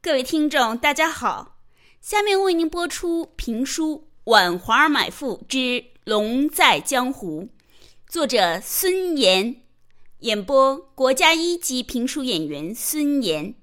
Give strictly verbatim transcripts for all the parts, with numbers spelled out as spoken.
各位听众大家好，下面为您播出评书《挽华儿买妇之龙在江湖》，作者孙岩，演播国家一级评书演员孙岩。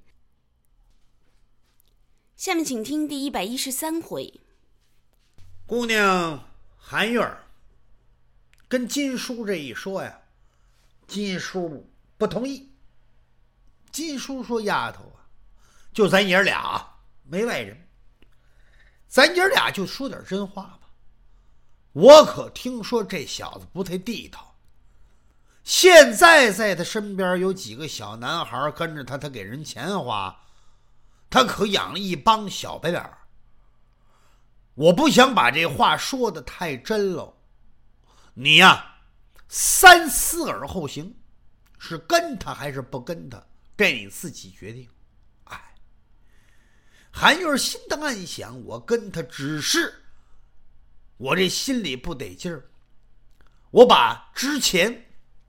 下面请听第一百一十三回。 姑娘韩月儿跟金叔这一说呀，金叔不同意。金叔说：“丫头啊，就咱爷俩，没外人，咱爷俩就说点真话吧。我可听说这小子不太地道，现在在他身边有几个小男孩跟着他，他给人钱花，他可养了一帮小白脸。我不想把这话说得太真喽，你呀，三思而后行，是跟他还是不跟他，这你自己决定。”哎，韩月心的暗想，我跟他只是我这心里不得劲儿，我把之前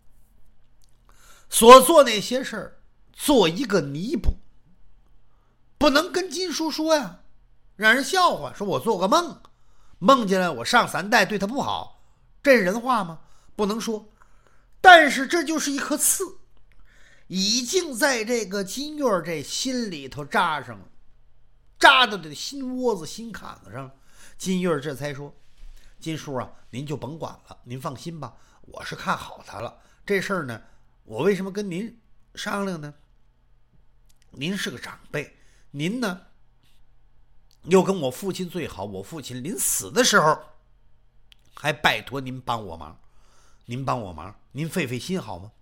所做那些事儿做一个弥补，不能跟金叔说呀，让人笑话，说我做个梦，梦见了我上三代对他不好，这是人话吗？不能说。但是这就是一颗刺，已经在这个金月这心里头扎上了，扎到这心窝子心坎子上了。金月这才说：“金叔啊，您就甭管了，您放心吧，我是看好他了。这事儿呢，我为什么跟您商量呢？您是个长辈，您呢又跟我父亲最好，我父亲临死的时候还拜托您帮我忙，您帮我忙，您费费心好吗？”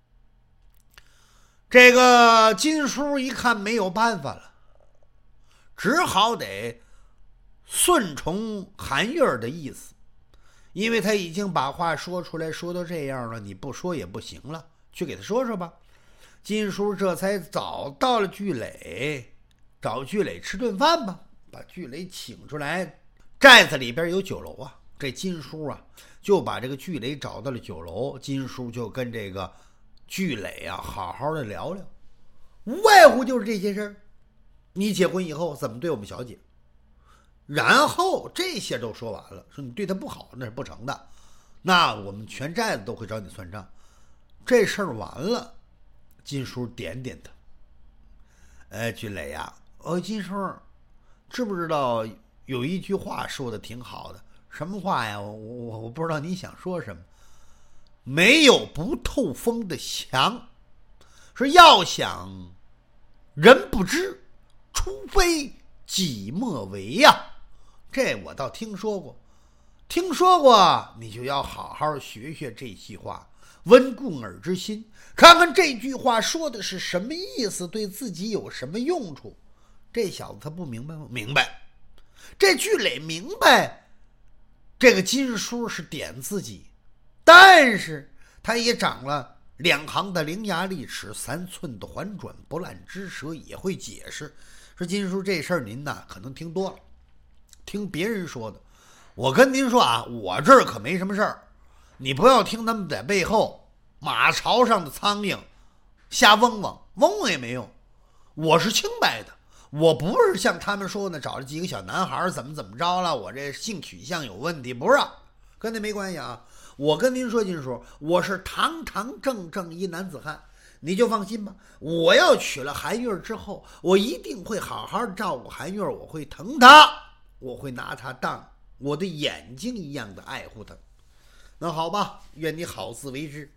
这个金叔一看没有办法了，只好得顺从韩月的意思，因为他已经把话说出来，说到这样了，你不说也不行了，去给他说说吧。金叔这才找到了聚磊，找聚磊吃顿饭吧，把聚磊请出来。寨子里边有酒楼啊，这金叔啊就把这个聚磊找到了酒楼，金叔就跟这个聚磊啊好好的聊聊，无外乎就是这些事儿。你结婚以后怎么对我们小姐，然后这些都说完了，说你对她不好那是不成的，那我们全寨子都会找你算账。这事儿完了，金叔点点他，哎，聚磊呀、啊，哦，金叔，知不知道有一句话说的挺好的？什么话呀？我我我不知道你想说什么。没有不透风的墙，说要想人不知，除非己莫为呀。这我倒听说过，听说过，你就要好好学学这句话，温故而知新，看看这句话说的是什么意思，对自己有什么用处。这小子他不明白吗？明白。这聚磊明白，这个金叔是点自己，但是他也长了两行的伶牙俐齿，三寸的环转不烂之舌，也会解释。说金叔，这事儿您呐可能听多了，听别人说的。我跟您说啊，我这儿可没什么事儿，你不要听他们在背后马槽上的苍蝇瞎嗡嗡，嗡嗡也没用。我是清白的，我不是像他们说的找了几个小男孩怎么怎么着了，我这性取向有问题，不是，跟那没关系啊。我跟您说，金叔，我是堂堂正正一男子汉，你就放心吧。我要娶了韩月之后，我一定会好好照顾韩月，我会疼她，我会拿她当我的眼睛一样的爱护她。那好吧，愿你好自为之。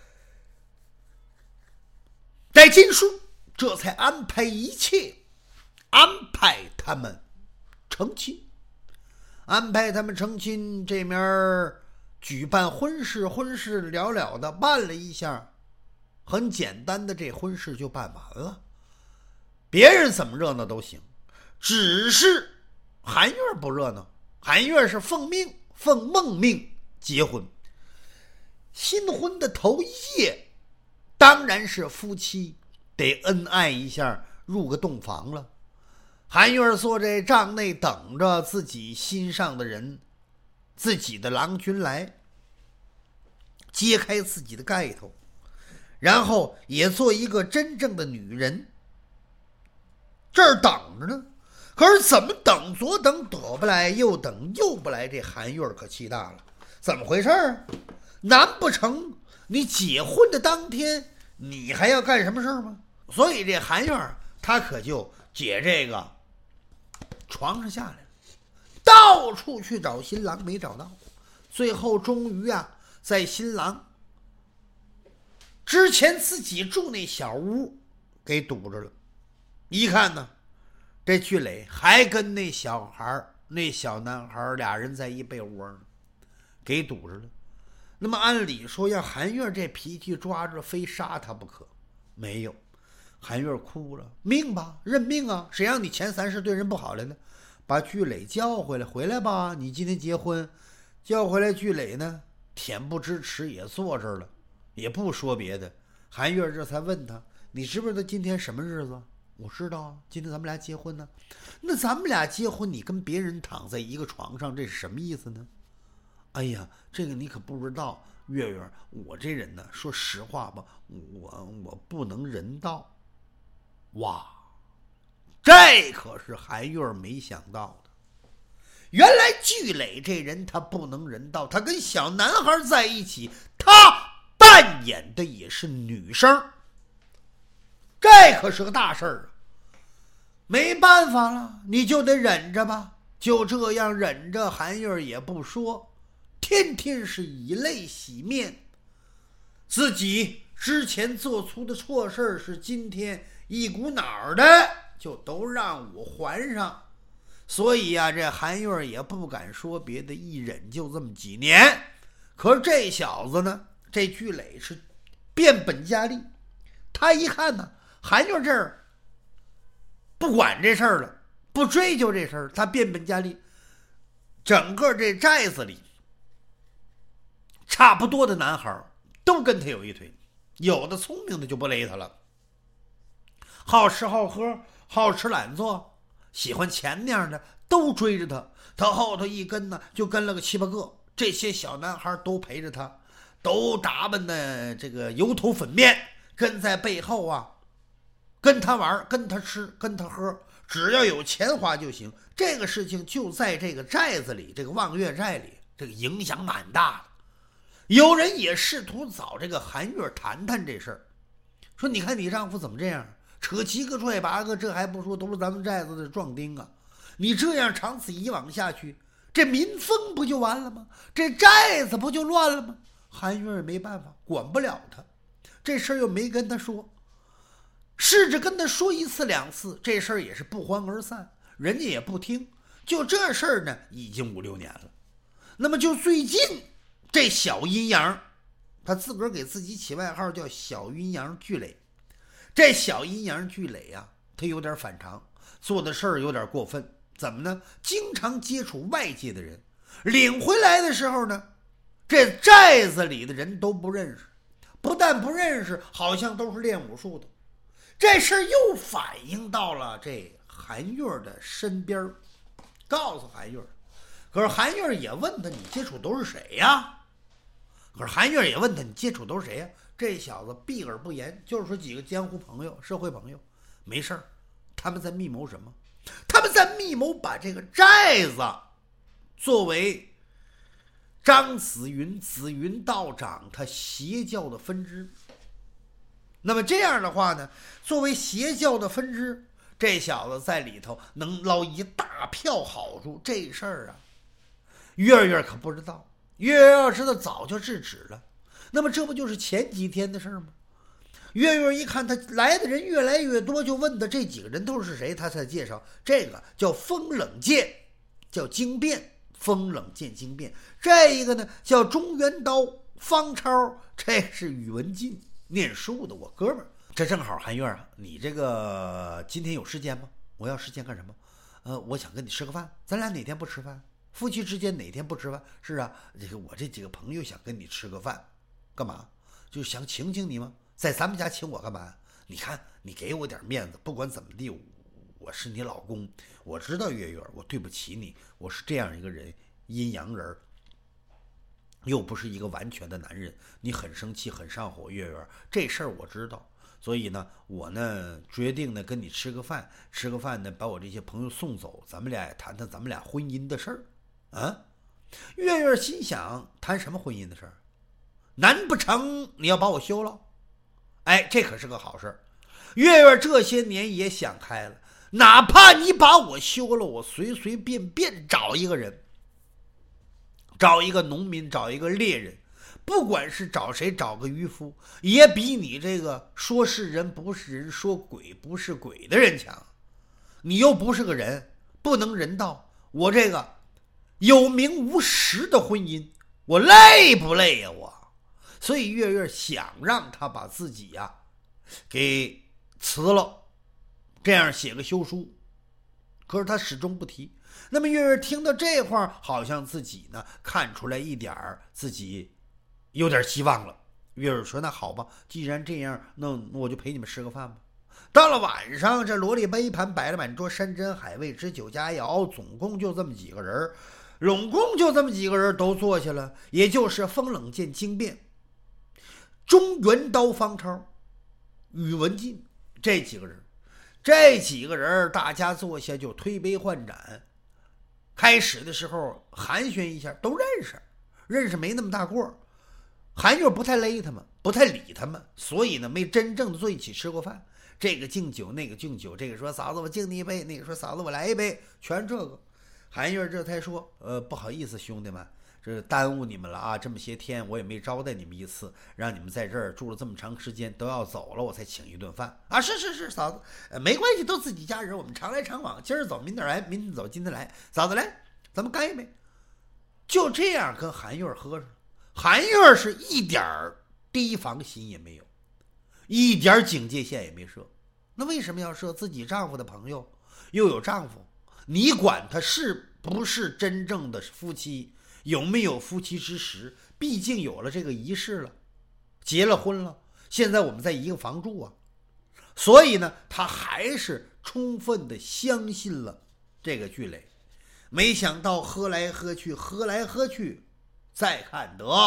在金叔这才安排一切，安排他们成亲，安排他们成亲。这面举办婚事，婚事了了的办了一下，很简单的，这婚事就办完了。别人怎么热闹都行，只是韩月不热闹。韩月是奉命奉孟命结婚，新婚的头一夜当然是夫妻得恩爱一下，入个洞房了。韩月坐在帐内等着自己心上的人，自己的郎君来揭开自己的盖头，然后也做一个真正的女人， 这儿等着呢。可是怎么等左等得不来，右等又不来，这韩月可气大了。怎么回事啊？难不成你结婚的当天你还要干什么事吗？所以这韩月他可就解这个床上下来了，到处去找新郎，没找到。最后终于啊，在新郎之前自己住那小屋给堵着了。一看呢，这巨磊还跟那小孩那小男孩俩人在一被窝呢，给堵着了。那么按理说让韩月这脾气抓着非杀他不可，没有。韩月哭了，命吧，认命啊，谁让你前三世对人不好了呢？把巨磊叫回来，回来吧，你今天结婚。叫回来巨磊呢，恬不知耻，也坐这儿了，也不说别的。韩月这才问他，你知不知道今天什么日子？我知道啊，今天咱们俩结婚呢。那咱们俩结婚，你跟别人躺在一个床上，这是什么意思呢？哎呀，这个你可不知道，月月，我这人呢，说实话吧，我我不能人道。哇，这可是韩月没想到的。原来巨磊这人他不能人道，他跟小男孩在一起，他扮演的也是女生，这可是个大事儿啊！没办法了，你就得忍着吧。就这样忍着，韩月也不说，天天是以泪洗面。自己之前做出的错事是今天一股脑儿的就都让我还上。所以呀、啊，这韩月也不敢说别的，一忍就这么几年。可是这小子呢，这巨磊是变本加厉。他一看呢，韩月这儿不管这事儿了，不追究这事儿，他变本加厉。整个这寨子里差不多的男孩都跟他有一腿，有的聪明的就不勒他了，好吃好喝，好吃懒做，喜欢钱那样的都追着他，他后头一跟呢就跟了个七八个。这些小男孩都陪着他，都打扮的这个油头粉面，跟在背后啊，跟他玩，跟他吃，跟他喝，只要有钱花就行。这个事情就在这个寨子里，这个望月寨里，这个影响蛮大的。有人也试图找这个韩月谈谈这事儿，说你看你丈夫怎么这样，扯七个拽八个，这还不说，都是咱们寨子的壮丁啊！你这样长此以往下去，这民风不就完了吗？这寨子不就乱了吗？韩月也没办法，管不了他，这事儿又没跟他说，试着跟他说一次两次，这事儿也是不欢而散，人家也不听。就这事儿呢，已经五六年了。那么就最近这小阴阳，他自个儿给自己起外号叫小阴阳巨磊。这小阴阳巨磊啊，他有点反常，做的事儿有点过分。怎么呢？经常接触外界的人，领回来的时候呢，这寨子里的人都不认识，不但不认识，好像都是练武术的。这事儿又反映到了这韩月的身边，告诉韩月。可是韩月也问他，你接触都是谁呀？可是韩月也问他，你接触都是谁呀？这小子避而不言，就是说几个江湖朋友，社会朋友，没事儿。他们在密谋什么？他们在密谋把这个寨子作为张子云紫云道长他邪教的分支。那么这样的话呢，作为邪教的分支，这小子在里头能捞一大票好处。这事儿啊，月月可不知道，月月要知道早就制止了。那么这不就是前几天的事吗？月月一看他来的人越来越多，就问他这几个人都是谁，他才介绍这个叫风冷剑，叫经变，风冷剑经变。这一个呢叫中原刀方超，这是宇文进，念书的我哥们儿。这正好韩月啊，你这个今天有时间吗？我要时间干什么？呃，我想跟你吃个饭，咱俩哪天不吃饭？夫妻之间哪天不吃饭？是啊，这个我这几个朋友想跟你吃个饭，干嘛？就想请请你吗？在咱们家请我干嘛？你看你给我点面子，不管怎么地，我是你老公，我知道月月，我对不起你，我是这样一个人，阴阳人，又不是一个完全的男人，你很生气很上火，月月这事儿我知道， 所以呢，我呢决定呢跟你吃个饭，吃个饭呢把我这些朋友送走，咱们俩也谈谈咱们俩婚姻的事儿啊。月月心想，谈什么婚姻的事儿？难不成你要把我休了？哎，这可是个好事儿。月月这些年也想开了，哪怕你把我休了，我随随便便找一个人，找一个农民，找一个猎人，不管是找谁，找个渔夫，也比你这个说是人不是人，说鬼不是鬼的人强。你又不是个人，不能人道。我这个有名无实的婚姻，我累不累呀、啊、我？所以月月想让他把自己呀、啊、给辞了，这样写个休书。可是他始终不提。那么月月听到这话，好像自己呢看出来一点儿自己有点希望了。月月说：“那好吧，既然这样，那我就陪你们吃个饭吧。”到了晚上，这罗里杯盘摆了满桌，山珍海味，吃酒佳肴，总共就这么几个人，拢共就这么几个人都坐下了，也就是风冷剑惊变、中原刀方超、宇文进这几个人。这几个人大家坐下就推杯换盏。开始的时候寒暄一下，都认识，认识没那么大过。韩月不太勒他们，不太理他们，所以呢没真正的坐一起吃过饭。这个敬酒，那个敬酒，这个说嫂子我敬你一杯，那个说嫂子我来一杯，全这个。韩月这才说，呃，不好意思兄弟们，这耽误你们了啊！这么些天我也没招待你们一次，让你们在这儿住了这么长时间，都要走了我才请一顿饭啊！是是是，嫂子，呃，没关系，都自己家人，我们常来常往，今儿走明天来，明天走今天来，嫂子来，咱们干一杯。就这样跟韩月喝上，韩月是一点提防心也没有，一点警戒线也没设。那为什么要设？自己丈夫的朋友，又有丈夫，你管他是不是真正的夫妻，有没有夫妻之实？毕竟有了这个仪式了，结了婚了，现在我们在一个房住啊，所以呢，他还是充分的相信了这个巨雷。没想到喝来喝去，喝来喝去，再看得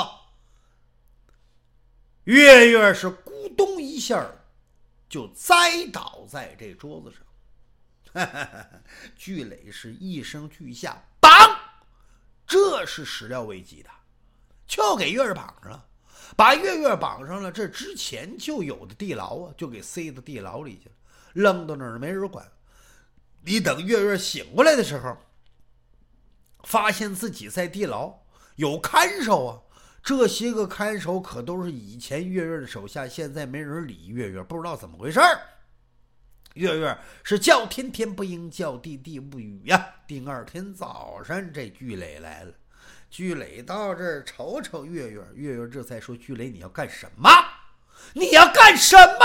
月月是咕咚一下就栽倒在这桌子上。巨雷是一声巨下，绑，这是始料未及的，就给月月绑上了。把月月绑上了，这之前就有的地牢啊，就给塞到地牢里去了，扔到那儿没人管。你等月月醒过来的时候，发现自己在地牢有看守啊，这些个看守可都是以前月月的手下，现在没人理月月，不知道怎么回事。月月是叫天天不应，叫地地不语呀、啊。第二天早上，这巨雷来了。巨雷到这儿瞅瞅月月，月月这才说：“巨雷，你要干什么？你要干什么？”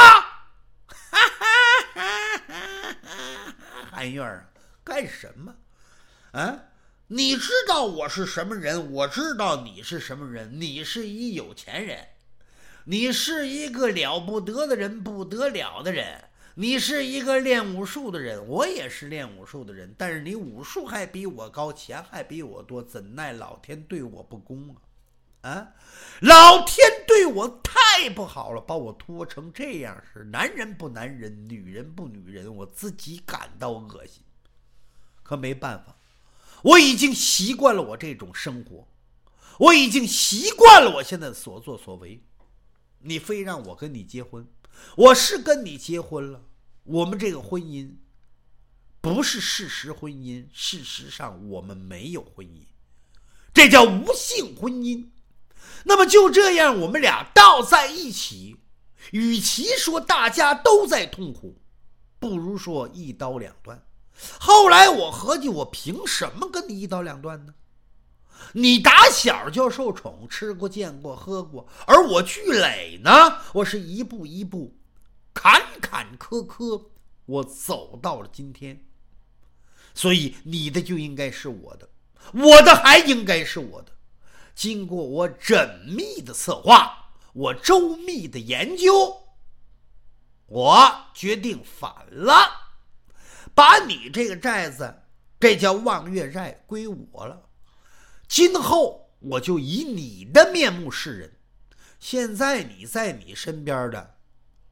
韩月啊，干什么？啊？你知道我是什么人，我知道你是什么人。你是一有钱人，你是一个了不得的人，不得了的人。你是一个练武术的人，我也是练武术的人，但是你武术还比我高，钱还比我多，怎奈老天对我不公啊！啊，老天对我太不好了，把我拖成这样，是男人不男人，女人不女人，我自己感到恶心。可没办法，我已经习惯了我这种生活，我已经习惯了我现在所作所为。你非让我跟你结婚，我是跟你结婚了，我们这个婚姻不是事实婚姻，事实上我们没有婚姻，这叫无性婚姻。那么就这样，我们俩倒在一起，与其说大家都在痛苦，不如说一刀两断。后来我合计，我凭什么跟你一刀两断呢？你打小就受宠，吃过见过喝过，而我巨磊呢，我是一步一步坎坎坷坷，我走到了今天。所以你的就应该是我的，我的还应该是我的。经过我缜密的策划，我周密的研究，我决定反了，把你这个债子，这叫望月债，归我了。今后我就以你的面目示人。现在你在你身边的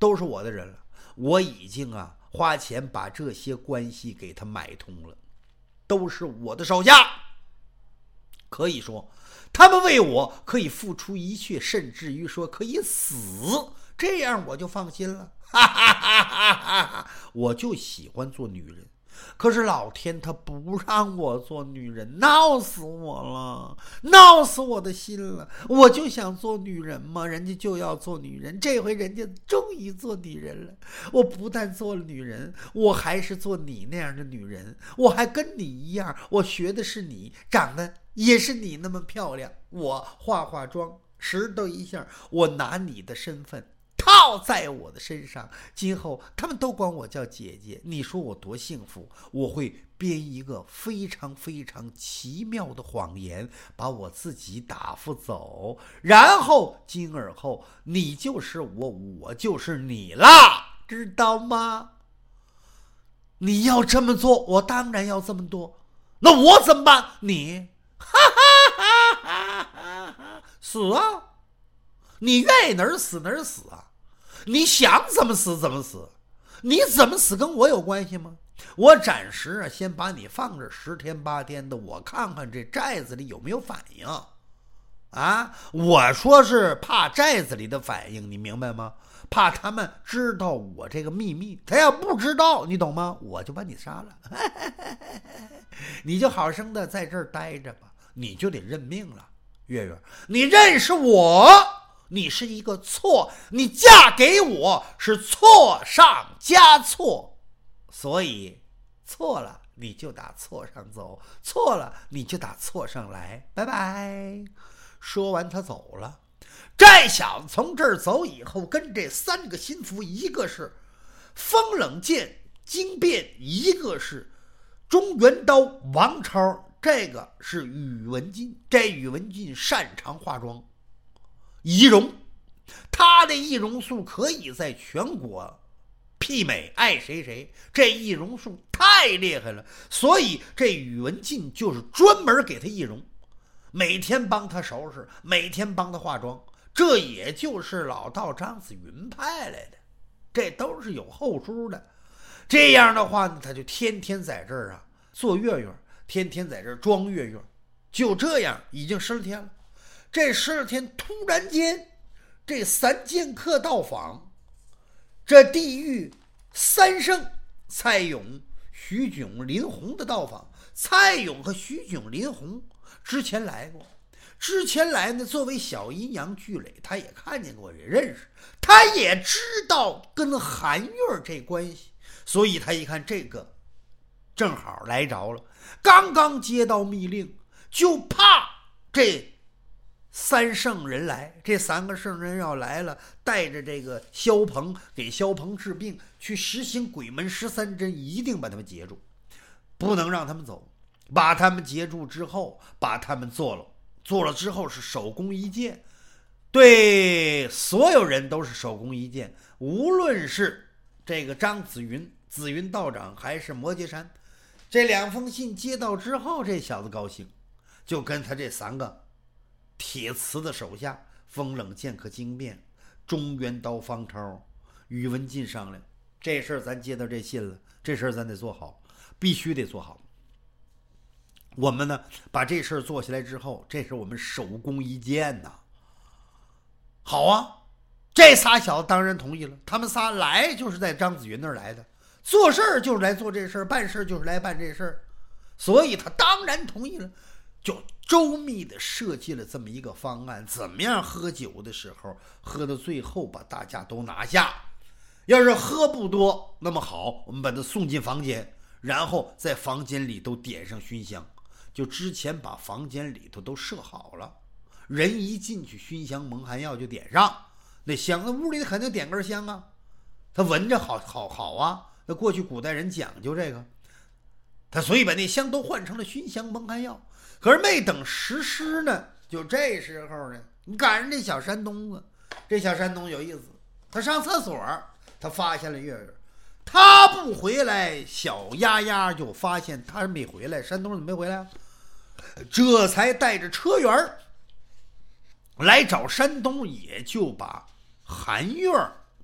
都是我的人了，我已经啊花钱把这些关系给他买通了，都是我的手下。可以说他们为我可以付出一切，甚至于说可以死，这样我就放心了。哈哈哈哈哈哈！我就喜欢做女人，可是老天他不让我做女人，闹死我了，闹死我的心了。我就想做女人嘛，人家就要做女人，这回人家终于做女人了。我不但做了女人，我还是做你那样的女人，我还跟你一样，我学的是你，长得也是你那么漂亮。我化化妆，拾掇一下，我拿你的身份套在我的身上，今后他们都管我叫姐姐，你说我多幸福。我会编一个非常非常奇妙的谎言，把我自己打发走，然后今而后你就是我，我就是你啦，知道吗？你要这么做，我当然要这么做，那我怎么办？你哈哈哈哈哈死啊！你愿意哪儿死哪儿死啊！你想怎么死怎么死，你怎么死跟我有关系吗？我暂时啊先把你放这十天八天的，我看看这寨子里有没有反应啊！我说是怕寨子里的反应，你明白吗？怕他们知道我这个秘密，他要不知道，你懂吗？我就把你杀了你就好生的在这儿待着吧，你就得认命了。月月，你认识我，你是一个错，你嫁给我是错上加错，所以错了你就打错上走，错了你就打错上来，拜拜。说完他走了。这小子从这儿走以后，跟这三个心腹，一个是风冷剑惊变，一个是中原刀王超，这个是宇文进。这宇文进擅长化妆仪容，他的易容术可以在全国媲美，爱谁谁，这易容术太厉害了。所以这宇文进就是专门给他易容，每天帮他收拾，每天帮他化妆，这也就是老道张子云派来的，这都是有后书的。这样的话呢，他就天天在这儿啊做月月，天天在这儿装月月，就这样已经十天了。这十天突然间，这三剑客到访，这地狱三圣蔡勇、徐炯、林洪的到访。蔡勇和徐炯、林洪之前来过，之前来呢，作为小阴阳聚垒，他也看见过，也认识，他也知道跟韩月这关系，所以他一看这个正好来着了，刚刚接到密令，就怕这三圣人来，这三个圣人要来了，带着这个萧鹏给萧鹏治病，去实行鬼门十三针，一定把他们截住，不能让他们走。把他们截住之后，把他们做了，做了之后是手工一剑，对所有人都是手工一剑，无论是这个张子云、紫云道长还是摩羯山，这两封信接到之后，这小子高兴，就跟他这三个铁瓷的手下风冷剑客惊变、中原刀方超、宇文进商量，这事儿咱接到这信了，这事儿咱得做好，必须得做好。我们呢把这事儿做下来之后，这是我们手工一剑呐。好啊，这仨小子当然同意了，他们仨来就是在张子云那儿来的，做事儿就是来做这事儿，办事就是来办这事儿，所以他当然同意了，就周密的设计了这么一个方案，怎么样喝酒的时候喝到最后把大家都拿下，要是喝不多，那么好，我们把他送进房间，然后在房间里都点上熏香，就之前把房间里头都设好了，人一进去熏香蒙汗药就点上，那香那屋里肯定点根香啊，他闻着好好好啊，那过去古代人讲究这个，他所以把那香都换成了熏香蒙汗药。可是没等实施呢，就这时候呢，你赶上这小山东子，这小山东有意思，他上厕所，他发现了月月，他不回来，小丫丫就发现他没回来，山东怎么没回来？这才带着车员来找山东，也就把韩月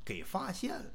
给发现了。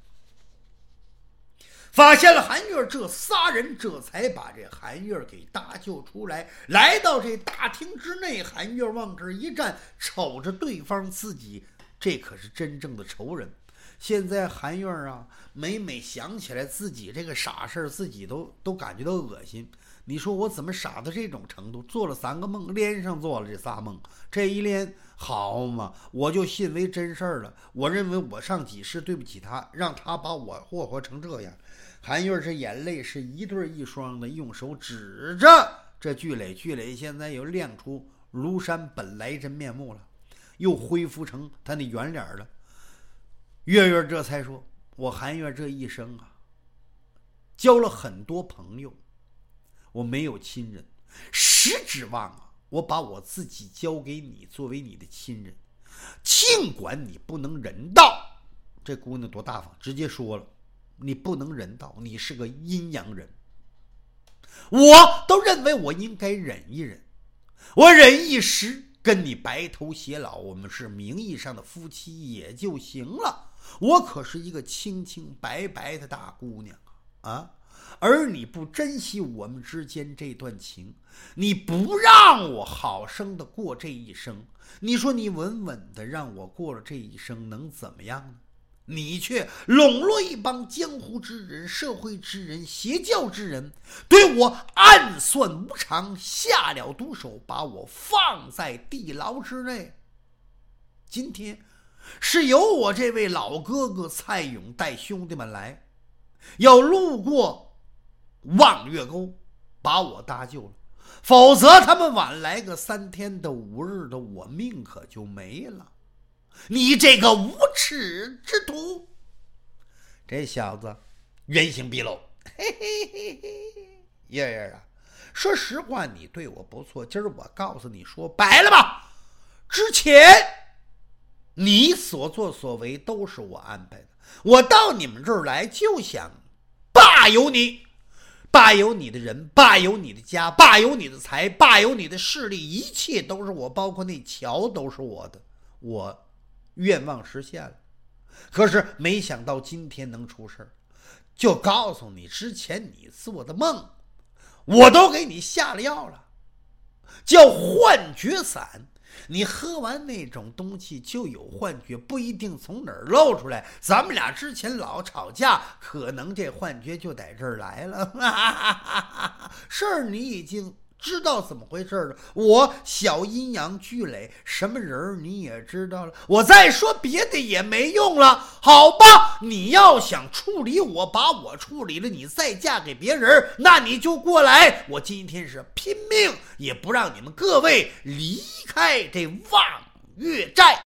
发现了韩月，这仨人这才把这韩月给搭救出来，来到这大厅之内。韩月往这一站，瞅着对方自己，这可是真正的仇人。现在韩月啊，每每想起来自己这个傻事自己都都感觉到恶心。你说我怎么傻到这种程度？做了三个梦，连上做了这仨梦，这一连好嘛，我就信为真事儿了。我认为我上几世对不起他，让他把我祸祸成这样。韩月这眼泪是一对一双的，用手指着这巨磊，巨磊现在又亮出庐山本来真面目了，又恢复成他那圆脸了。月月这才说，我韩月这一生啊，交了很多朋友，我没有亲人，实指望啊，我把我自己交给你，作为你的亲人，尽管你不能人道。这姑娘多大方，直接说了，你不能人道，你是个阴阳人，我都认为我应该忍一忍，我忍一时，跟你白头偕老，我们是名义上的夫妻也就行了。我可是一个清清白白的大姑娘啊，而你不珍惜我们之间这段情，你不让我好生的过这一生，你说你稳稳的让我过了这一生能怎么样呢？你却笼络一帮江湖之人、社会之人、邪教之人，对我暗算无常，下了毒手，把我放在地牢之内。今天是由我这位老哥哥蔡勇带兄弟们来，要路过望月沟把我搭救了，否则他们晚来个三天的五日的，我命可就没了。你这个无耻之徒！这小子原形毕露，嘿嘿嘿嘿，月月啊，说实话，你对我不错，今儿我告诉你说白了吧，之前你所作所为都是我安排的，我到你们这儿来就想霸有你，霸有你的人，霸有你的家，霸有你的财，霸有你的势力，一切都是我，包括那桥都是我的，我愿望实现了。可是没想到今天能出事，就告诉你，之前你做的梦我都给你下了药了，叫幻觉散。你喝完那种东西就有幻觉，不一定从哪儿露出来，咱们俩之前老吵架，可能这幻觉就在这儿来了。事儿你已经知道怎么回事了，我小阴阳巨磊什么人你也知道了，我再说别的也没用了，好吧？你要想处理我，把我处理了，你再嫁给别人，那你就过来，我今天是拼命也不让你们各位离开这望月寨。